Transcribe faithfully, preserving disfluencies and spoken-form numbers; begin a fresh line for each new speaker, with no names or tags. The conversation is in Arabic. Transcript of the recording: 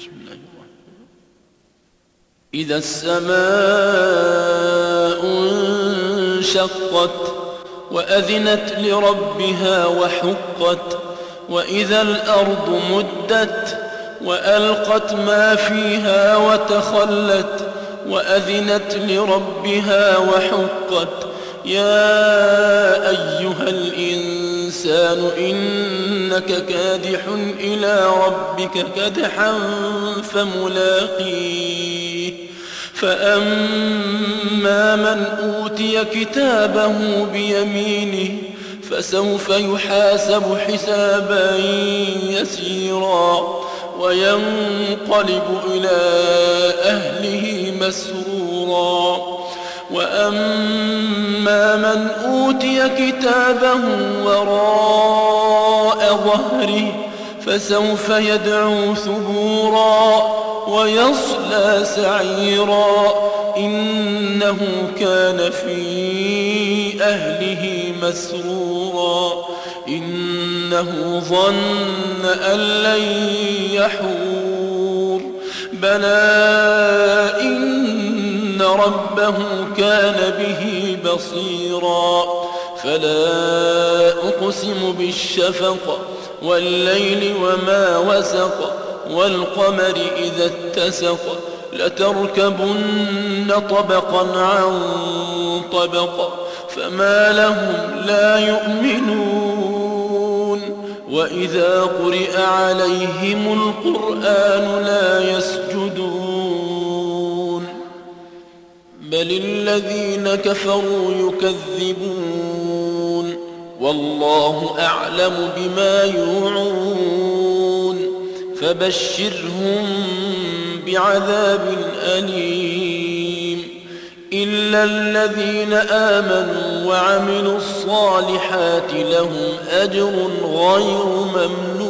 بسم الله الرحمن الرحيم. إذا السماء انشقت وأذنت لربها وحقت وإذا الأرض مدت وألقت ما فيها وتخلت وأذنت لربها وحقت يا أيها الإنسان إنك كادح إلى ربك كدحا فملاقيه فأما من أوتي كتابه بيمينه فسوف يحاسب حسابا يسيرا وينقلب إلى أهله مسرورا وأما من أوتي كتابه وراء ظهره فسوف يدعو ثبورا ويصلى سعيرا إنه كان في أهله مسرورا إنه ظن أن لن يحور بلى إن ربه كان به بصيرا فلا أقسم بالشفق والليل وما وسق والقمر إذا اتسق لتركبن طبقا عن طبق فما لهم لا يؤمنون وإذا قرئ عليهم القرآن لا يسجدون بل الذين كفروا يكذبون والله أعلم بما يوعون فبشرهم بعذاب أليم إلا الذين آمنوا وعملوا الصالحات لهم أجر غير ممنون